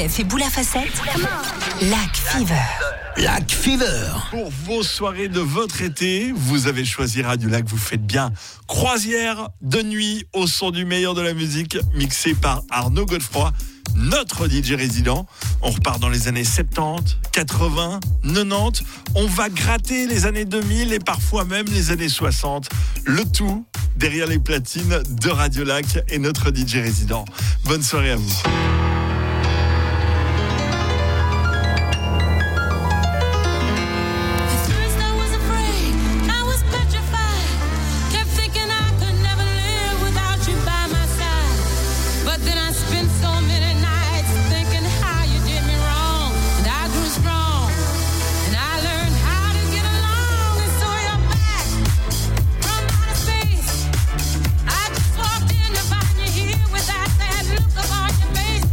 fait boule à facettes. Lac Fever. Lac Fever. Pour vos soirées de votre été, vous avez choisi Radio Lac, vous faites bien. Croisière de nuit au son du meilleur de la musique, mixé par Arnaud Godefroy, notre DJ résident. On repart dans les années 70, 80, 90. On va gratter les années 2000 et parfois même les années 60. Le tout derrière les platines de Radio Lac et notre DJ résident. Bonne soirée à vous. Face.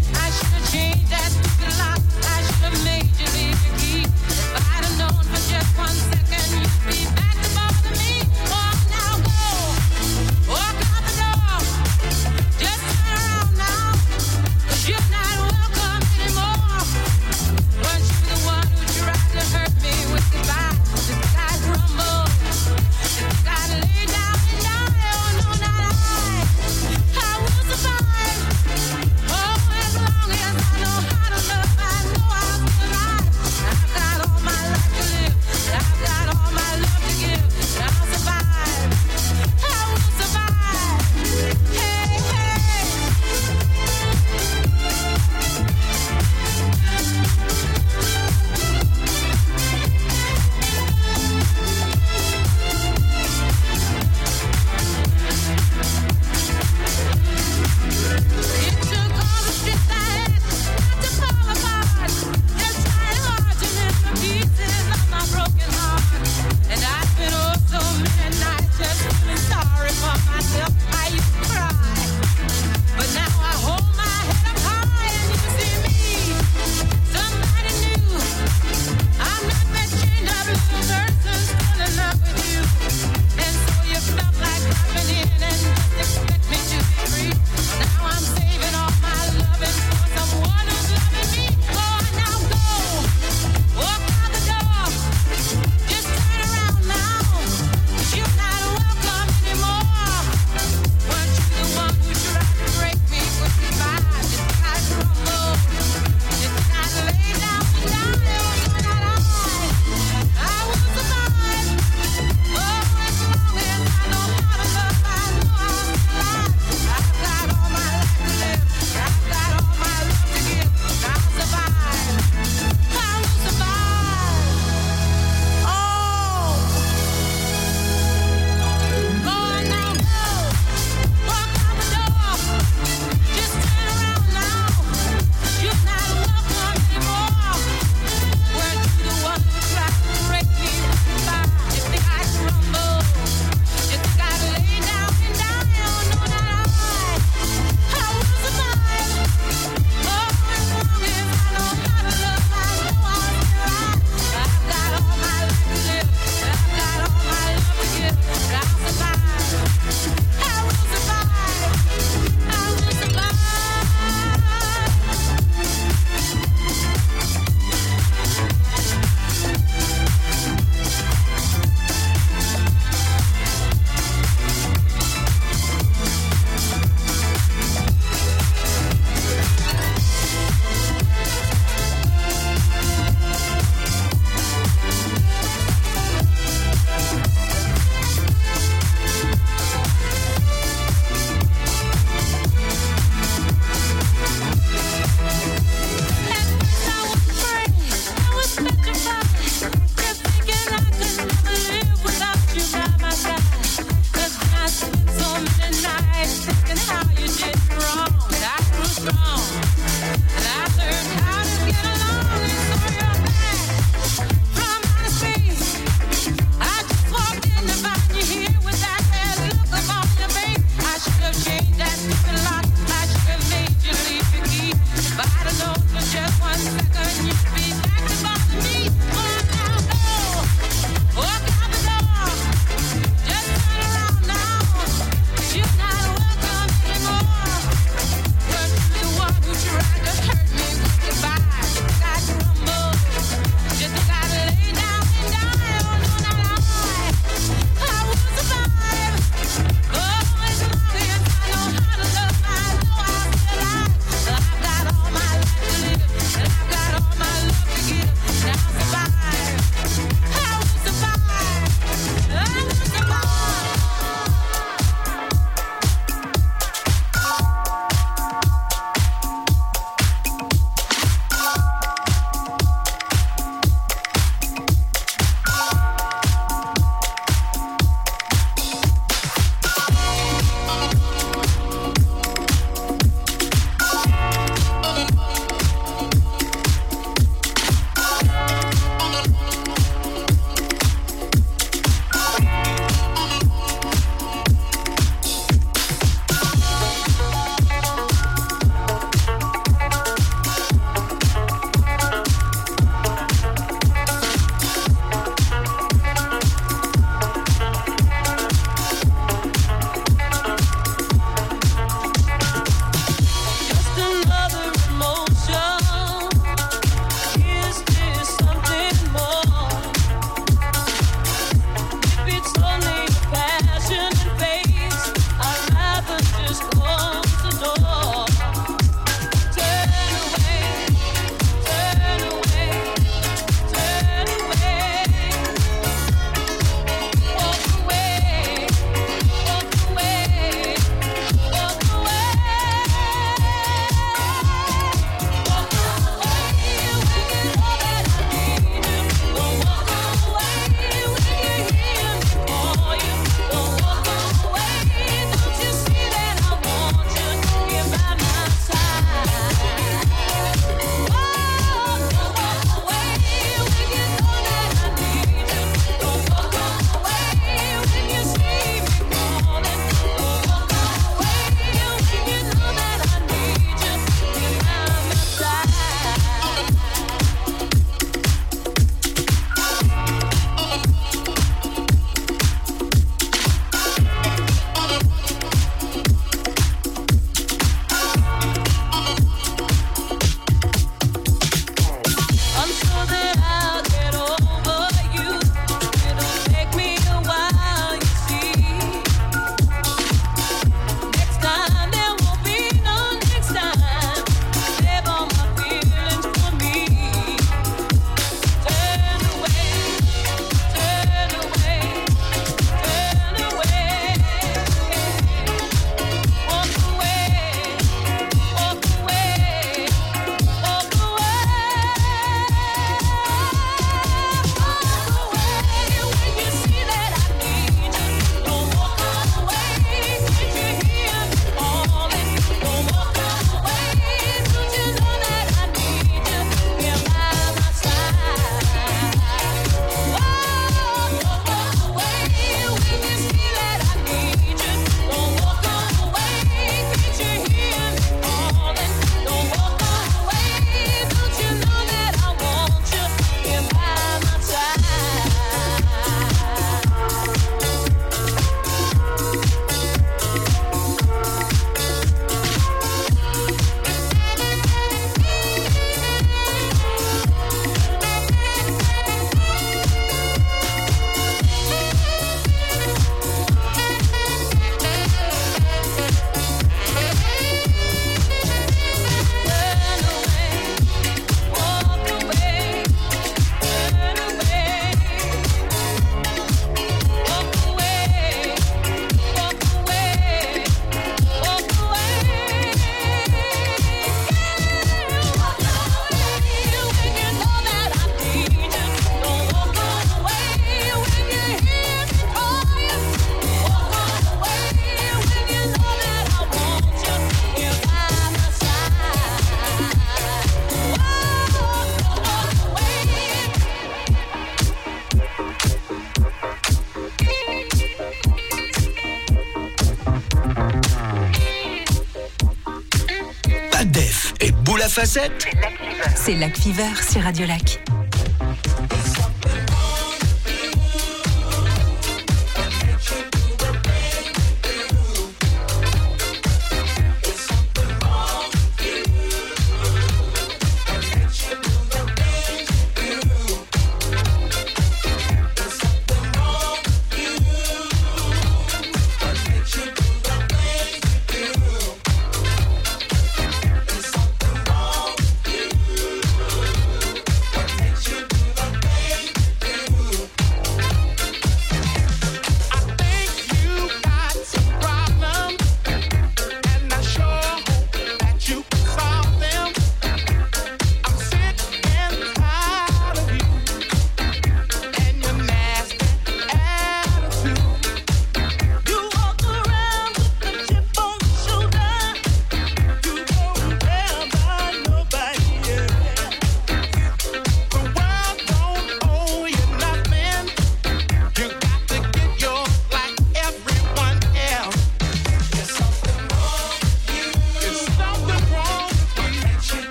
facettes. C'est Lac Fever sur Radio Lac.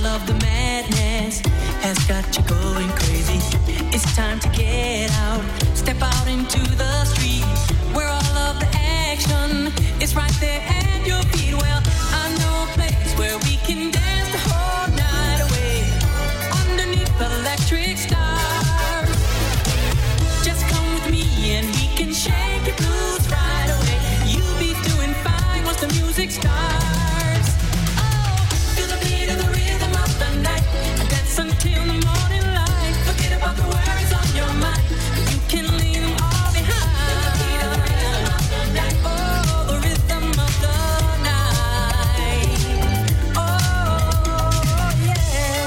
of the madness has got you going crazy. It's time to get out, step out into the street, where all of the action is right there at your feet. Well, I know a place where we can dance the whole night away, underneath the electric stars. Just come with me and we can shake your blues right away. You'll be doing fine once the music starts. Oh, feel the beat of the rhythm of the night, dance until the morning light. Forget about the worries on your mind, you can leave them all behind. Feel the rhythm of the night. Oh, the rhythm of the night. Oh, yeah.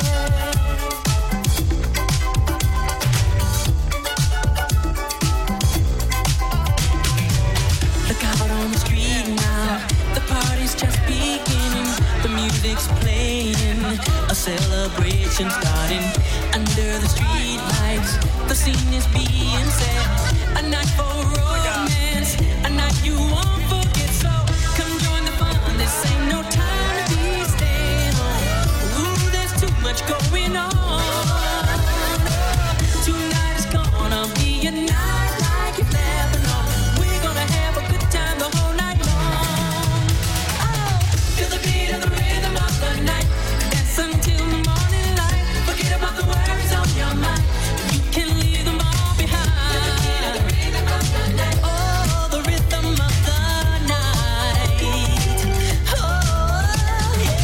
Look out on the street now, the party's just beginning. The music's playing, a celebration starting. Under the street lights, the scene is being set. A night for romance, a night you won't forget. So come join the fun, this ain't no time to be staying home. Ooh, there's too much going on. Tonight is gonna be a night like you've never known. We're gonna have a good time the whole night long. Oh, feel the beat of the rhythm of the night, dance until the morning light. Forget about the worries on your mind, you can leave them all behind. Oh, the rhythm of the night. Oh, yeah.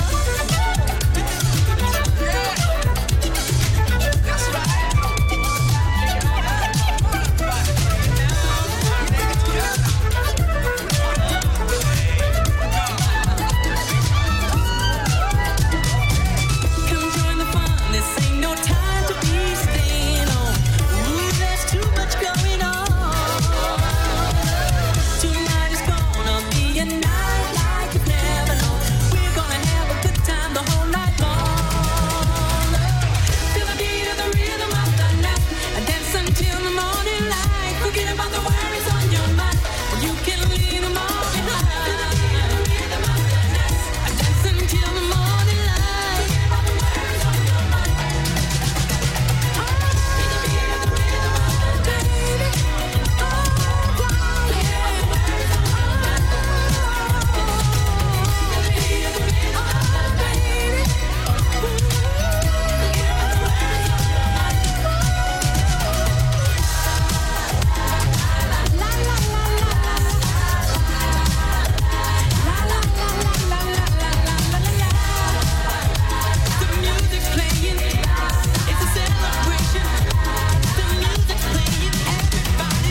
That's right. Come join the fun, this ain't no time to be staying on. Ooh, there's too much going on. Tonight is gonna be a night like you've never known. We're gonna have a good time the whole night long. Feel the beat of the rhythm of the night, dance until the morning light. Forget about the worries on your mind, you can leave them all behind. Feel the beat of the rhythm of the night, dance until the morning light. Forget about the worries on your mind. Feel the beat of the rhythm of the night. Oh, yeah. Feel the beat of the rhythm of the night. The music's playing, it's a celebration. The music's playing, everybody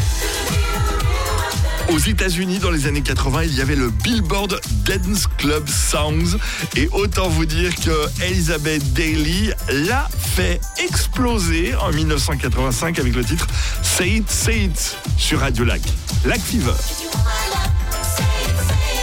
dance. Aux États-Unis, dans les années 80, il y avait le Billboard Dance Club Songs. Et autant vous dire que Elizabeth Daily l'a fait exploser en 1985 avec le titre Say It sur Radio Lac. Lac Fever. If you want my love, say it,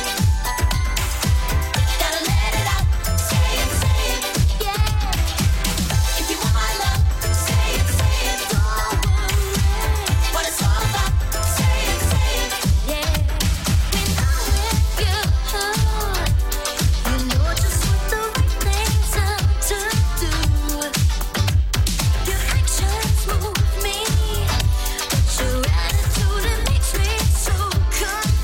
gotta let it out, say it, yeah. If you want my love, say it, don't worry what it's all about, say it, yeah. When I'm with you, you know just what the right things are to do. Your actions move me, but your attitude, it makes me so confused.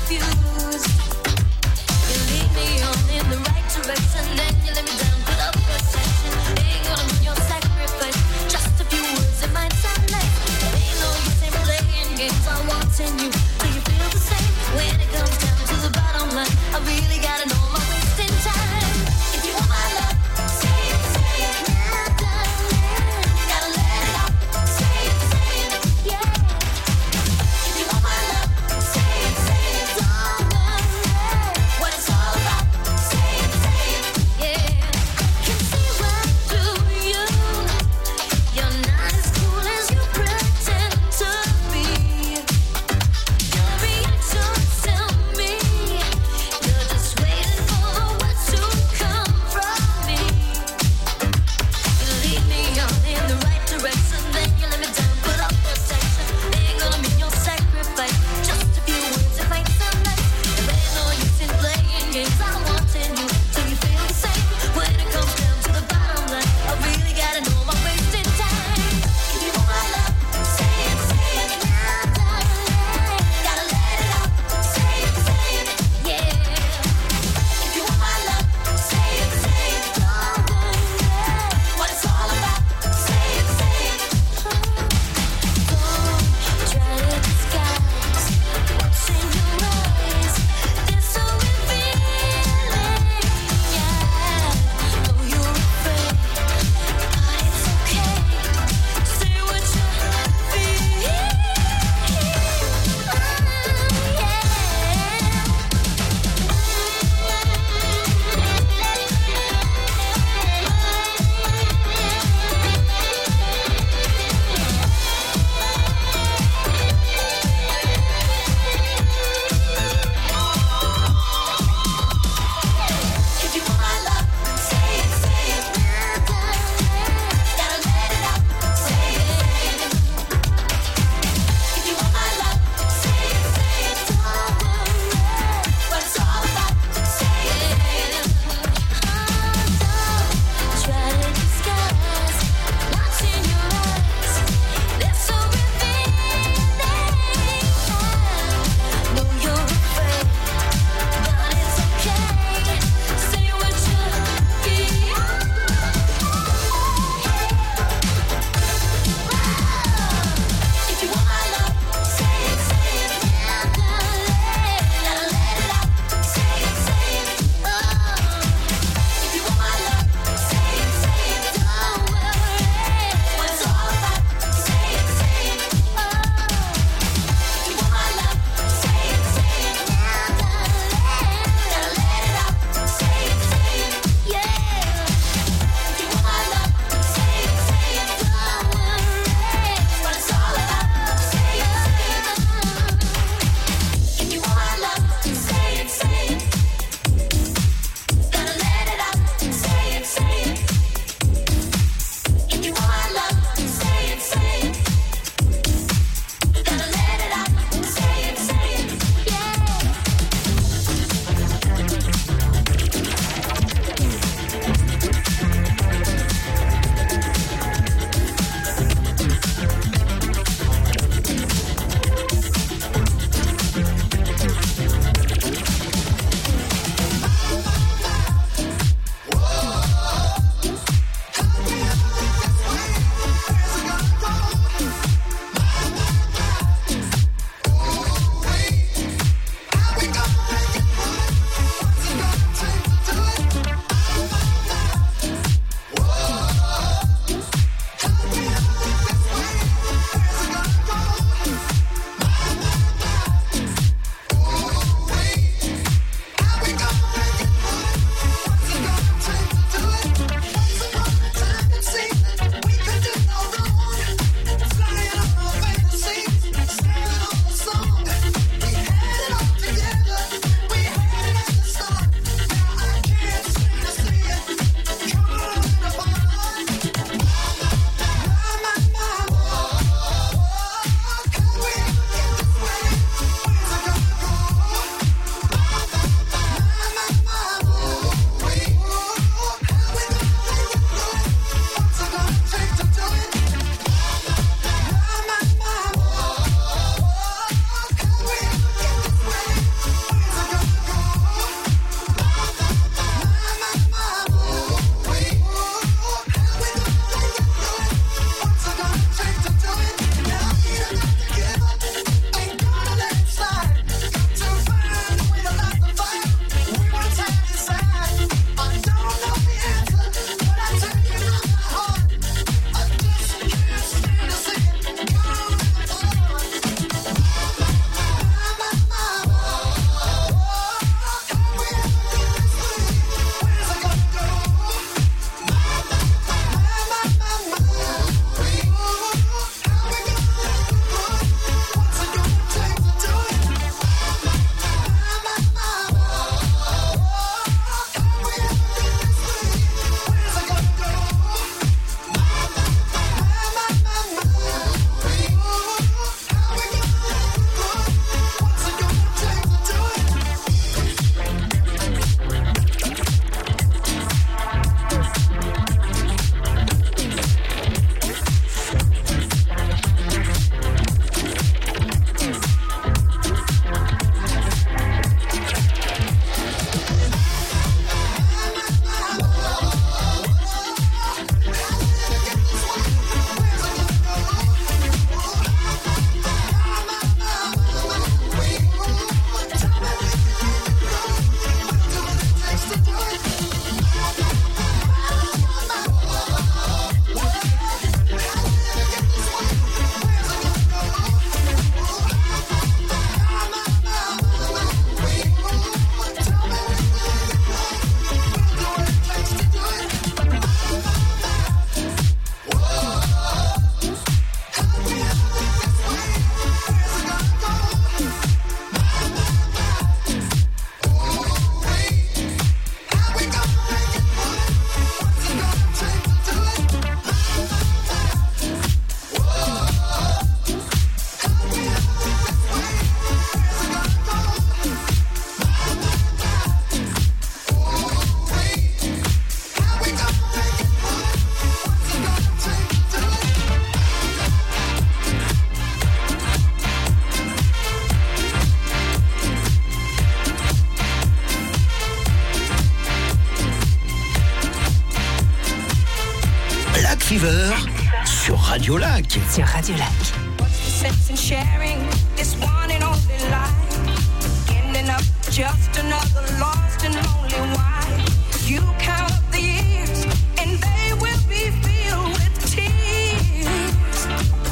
Fever sur Radio Lac. Sur Radio Lac. What's the sense in sharing this one and only life? Ending up just another lost and lonely wife. You count up the years and they will be filled with tears.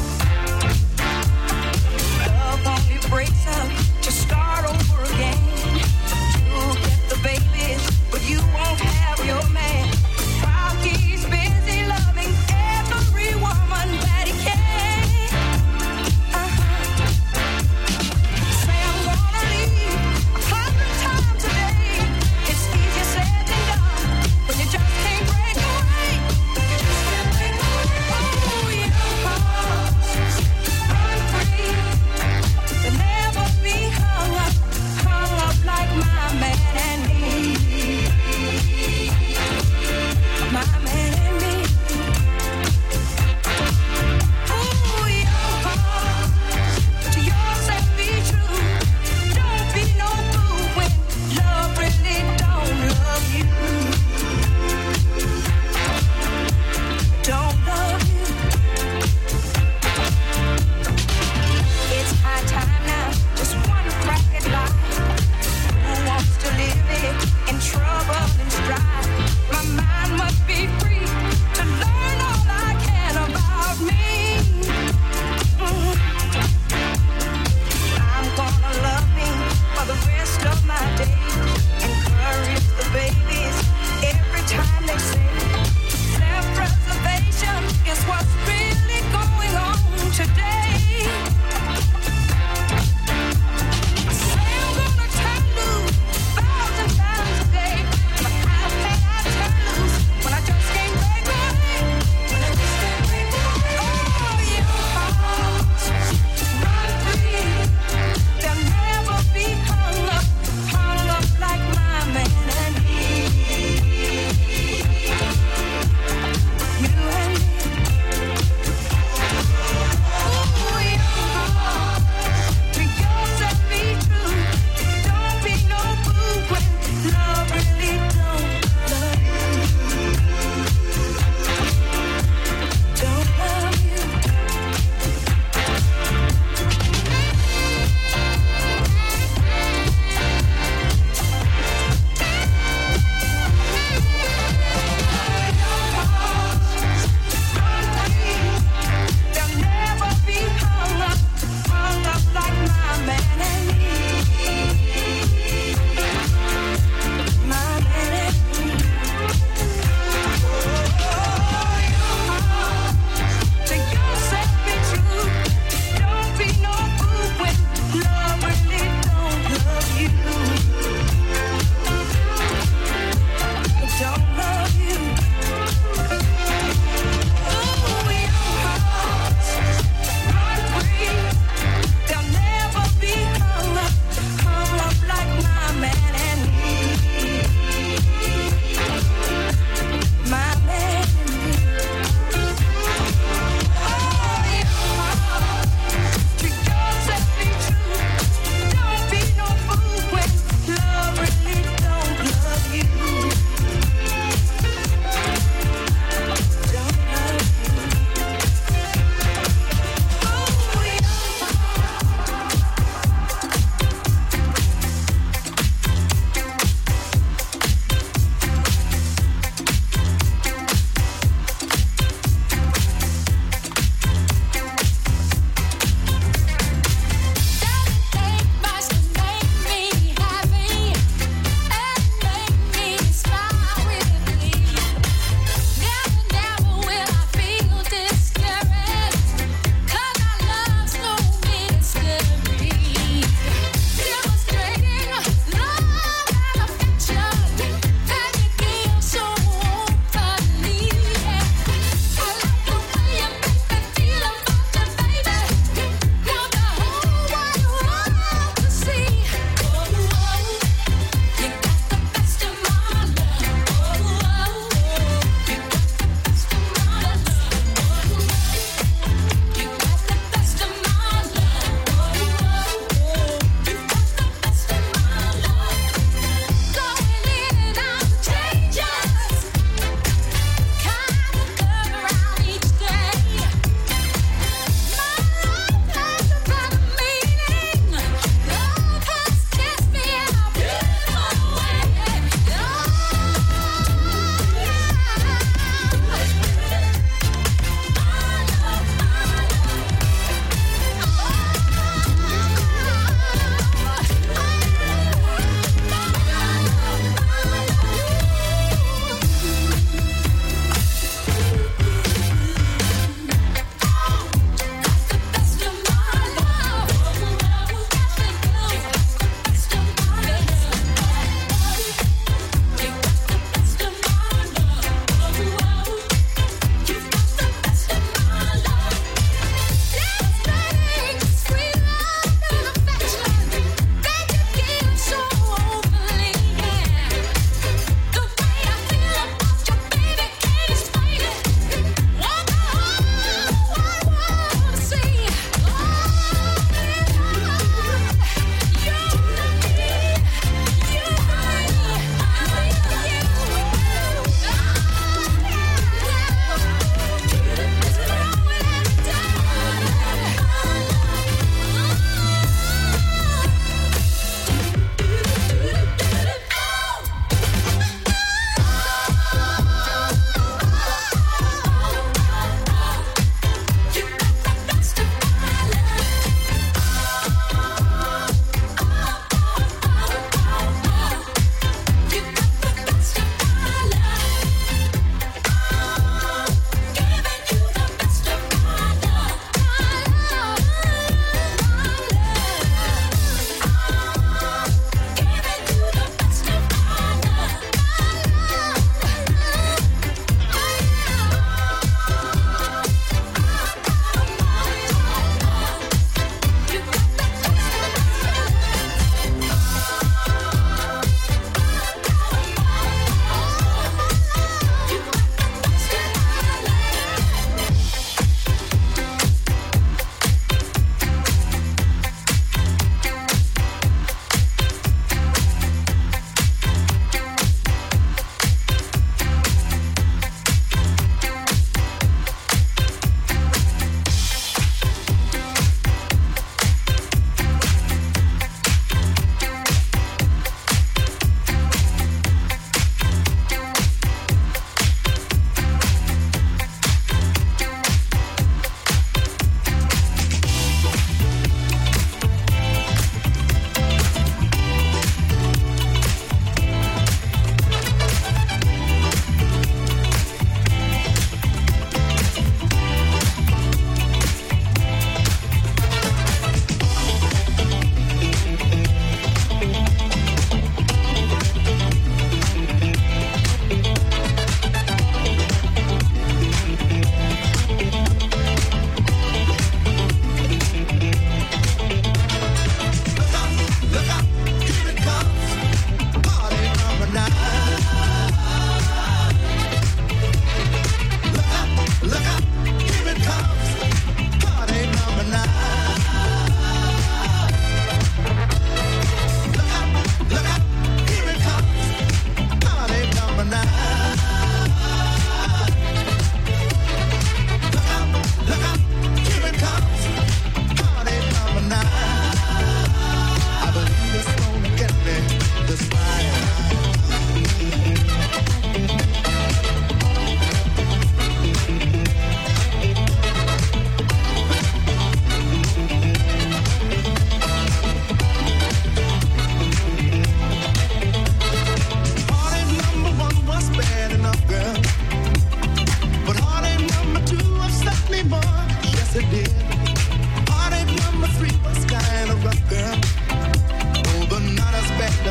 Love only breaks up to start over again. You'll get the babies, but you won't have your man. While he's busy loving every woman that he can. Say I'm gonna leave 100 times a day. It's easy to say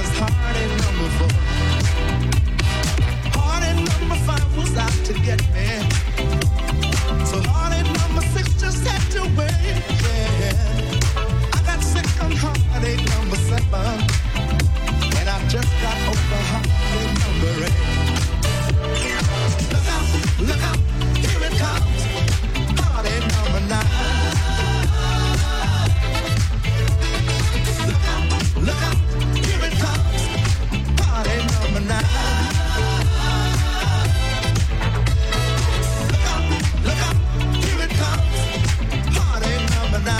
was heartache number 4. Heartache number 5 was out to get me. So heartache number 6 just had to wait. Yeah. I got sick on heartache number 7. And I just got over heartache number 8. Look out, here it comes. Heartache number 9. Look out, here it comes. Heartache number 9. Look out, here it comes. Heartache number 9.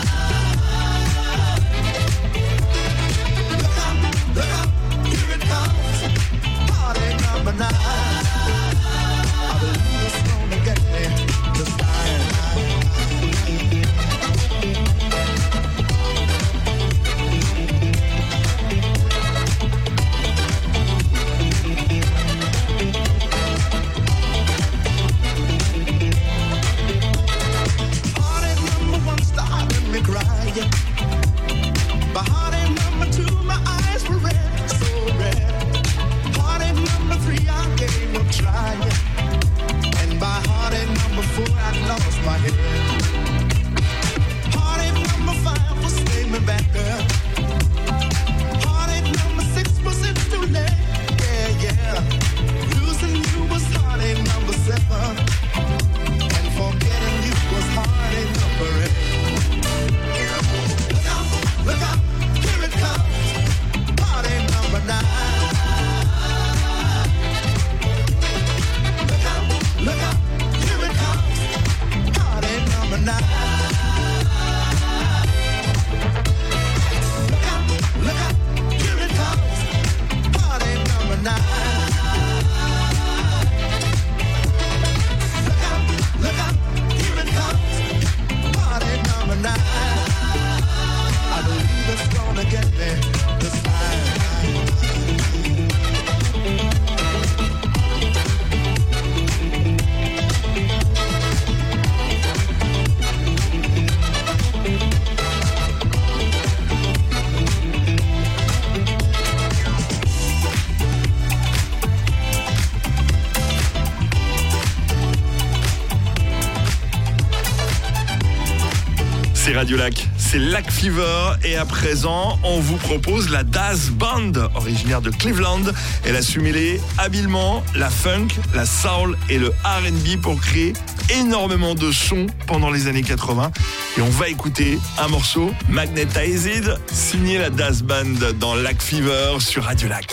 Look out, here it comes. Heartache number 9. I believe it's gonna get me this time. Heartache number 1 started me crying. By heartache number 2, my eyes were red, so red. Heartache number 3, I gave up trying. And by heartache number 4, I lost my head. Heartache number 5 was staying me back up. Heartache number 6 was it too late. Yeah, yeah. Losing you was heartache number 7. And forgetting you was heartache number 8. Look out, here it comes. Heartache number 9. Look out, here it comes. Heartache number 9. Look out, here it comes. Heartache number 9. Look out, here it comes. Heartache number 9. I believe it's gonna get me this time. C'est Radio Lac, c'est Lac Fever et à présent on vous propose la Das Band, originaire de Cleveland. Elle a su mêler habilement la funk, la soul et le R&B pour créer énormément de sons pendant les années 80. Et on va écouter un morceau, Magnetized, signé la Das Band dans Lac Fever sur Radio Lac.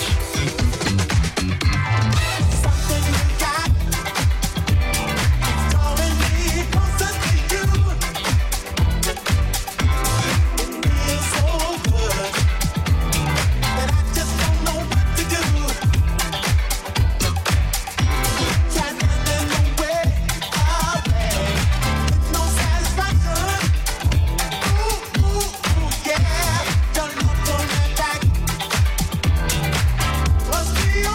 Yeah, don't look on that back.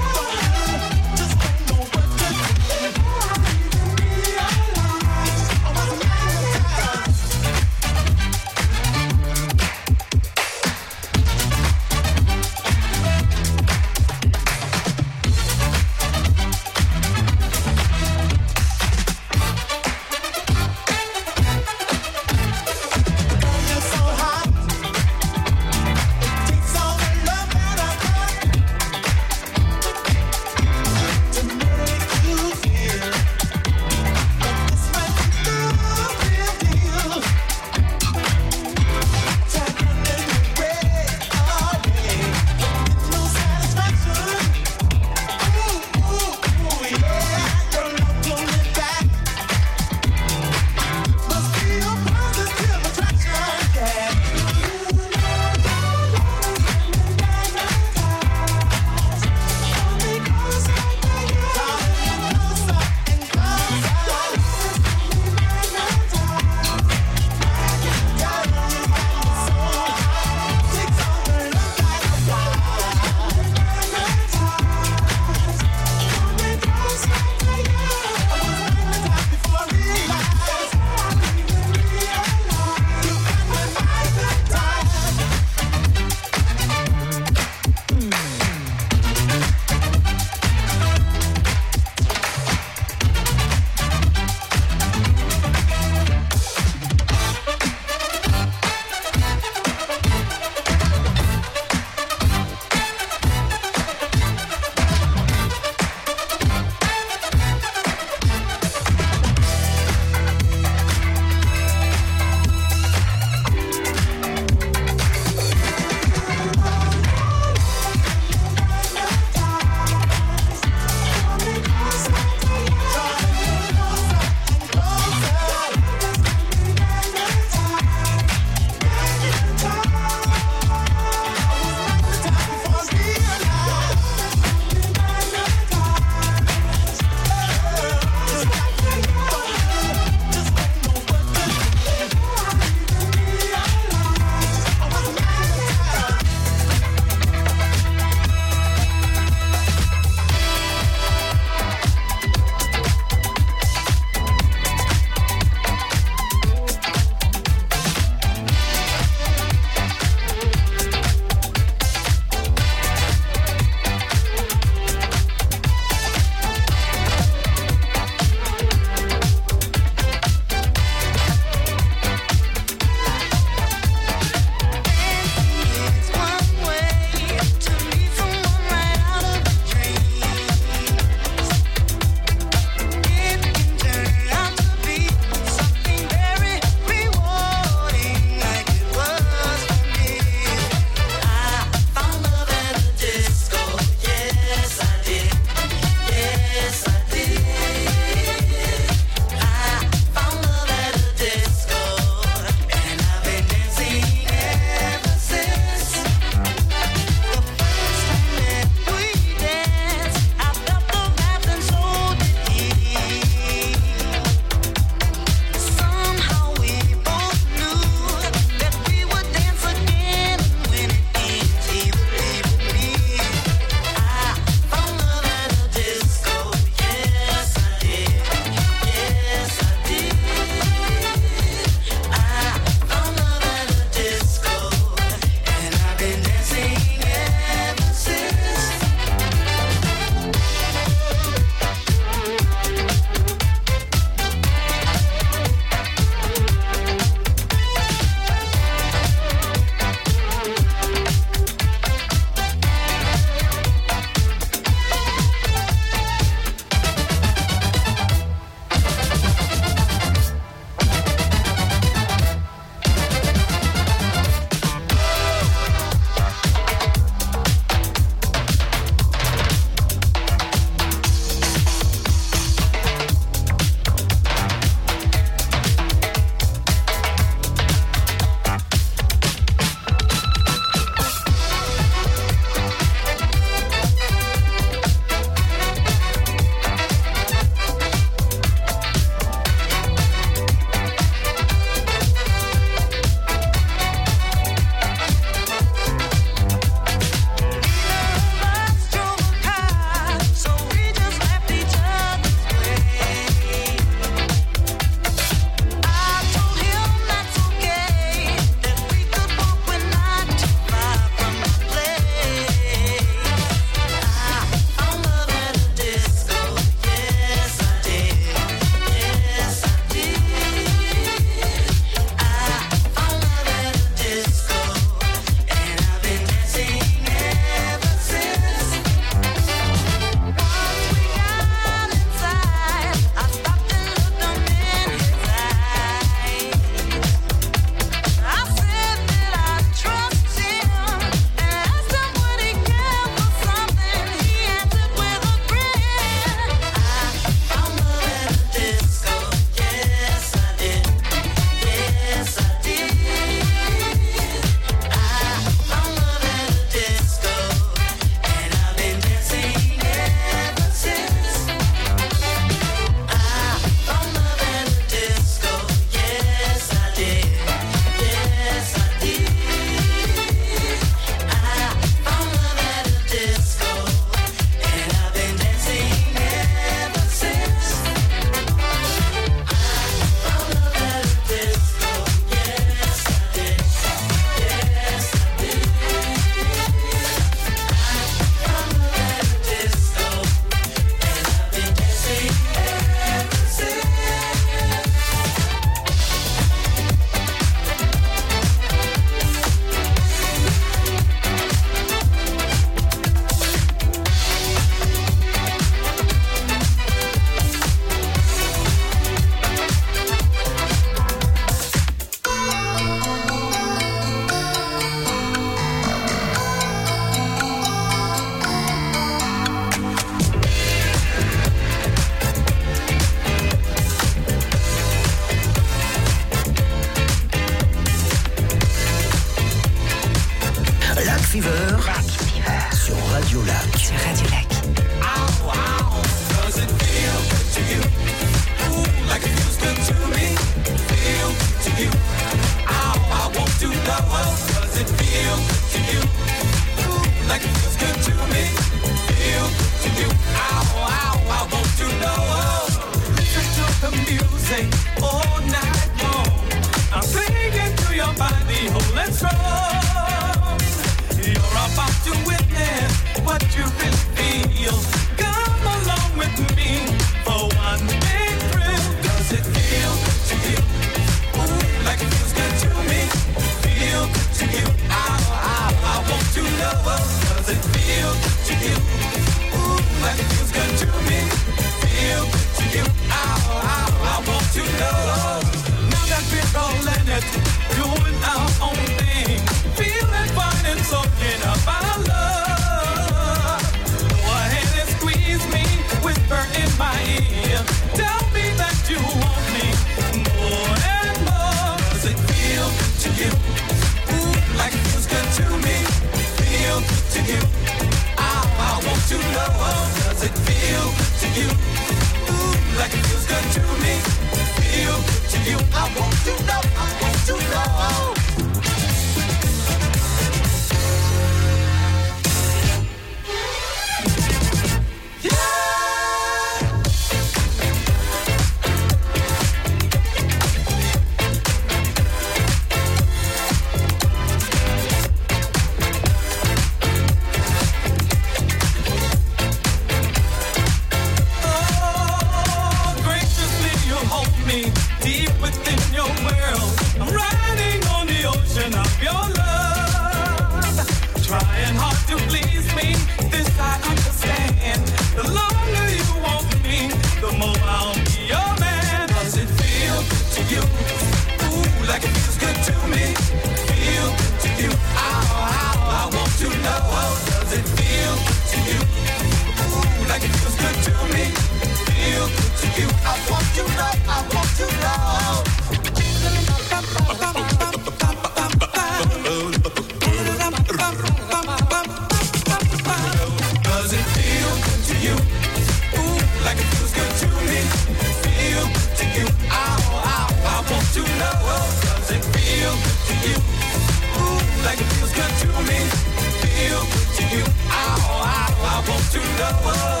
good to me, feel good to you. I want to know.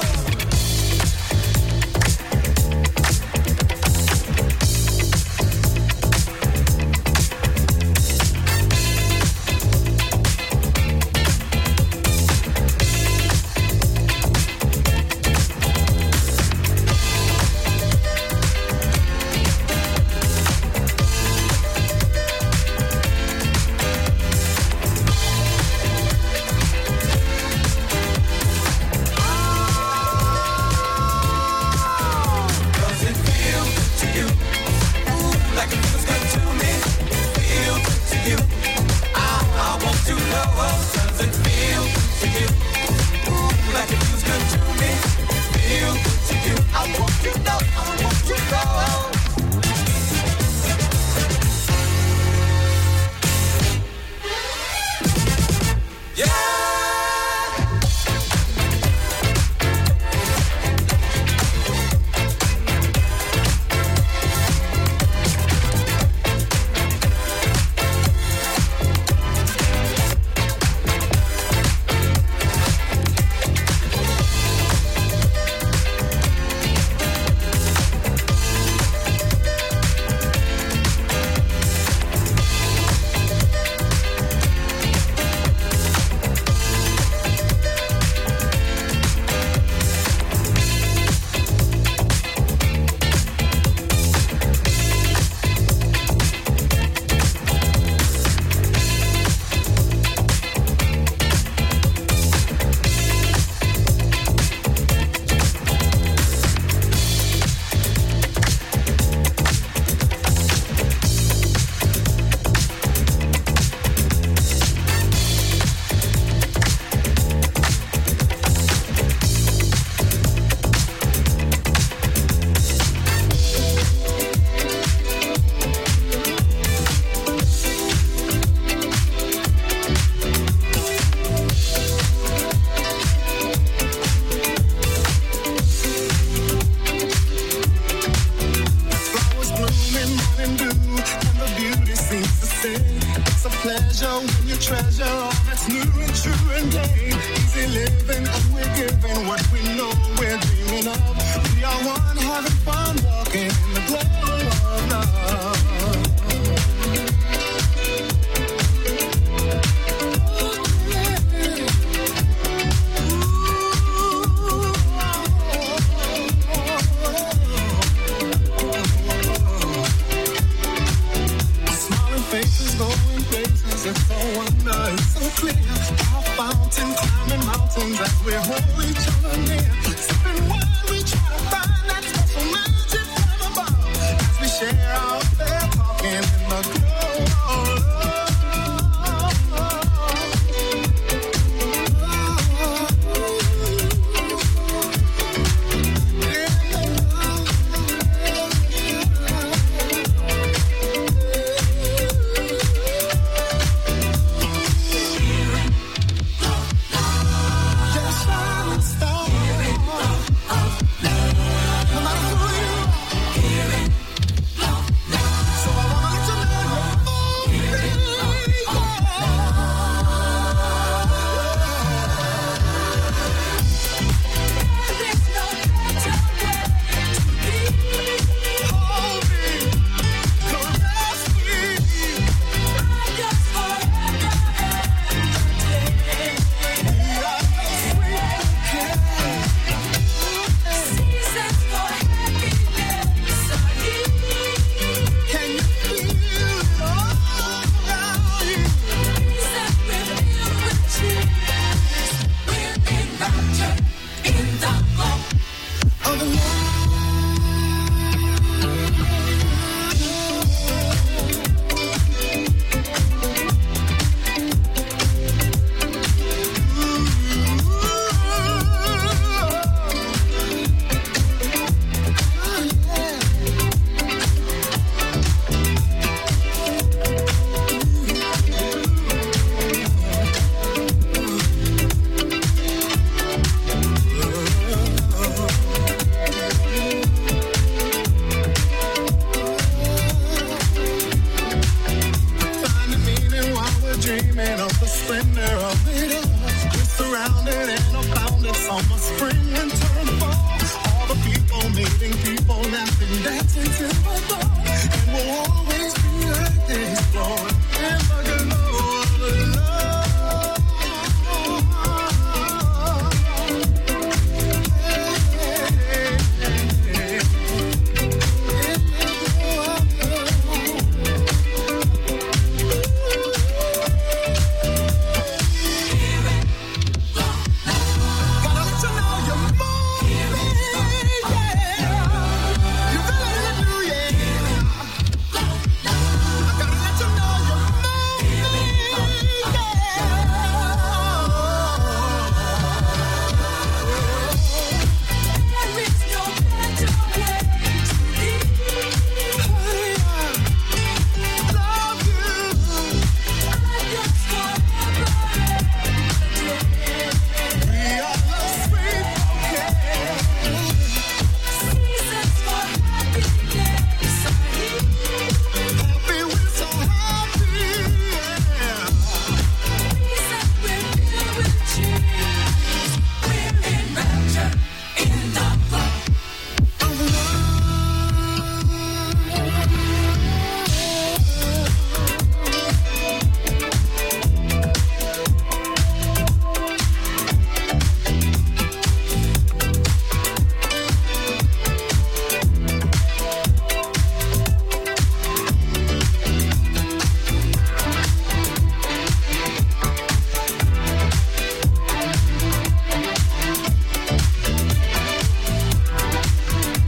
It's a pleasure when you treasure all that's new and true and gay. Easy living and we're giving what we know we're dreaming of. We are one having fun walking in the glow of love.